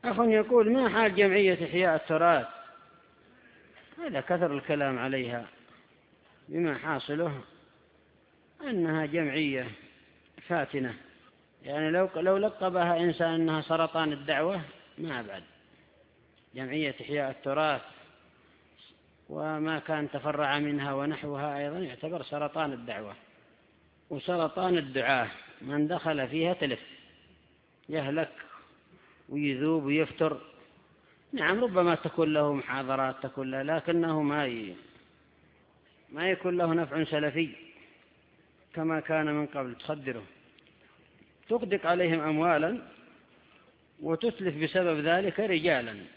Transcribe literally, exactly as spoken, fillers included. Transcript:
أخ يقول: ما حال جمعية إحياء التراث؟ هذا كثر الكلام عليها، بما حاصله أنها جمعية فاتنة، يعني لو لو لقبها إنسان أنها سرطان الدعوة ما أبعد. جمعية إحياء التراث وما كان تفرع منها ونحوها أيضا يعتبر سرطان الدعوة وسرطان الدعاة، من دخل فيها تلف، يهلك ويذوب ويفتر. نعم ربما تكون له محاضرات تكون له، لكنه ما ي... ما يكون له نفع سلفي كما كان من قبل. تصدره تقدق عليهم أموالا وتتلف بسبب ذلك رجالا.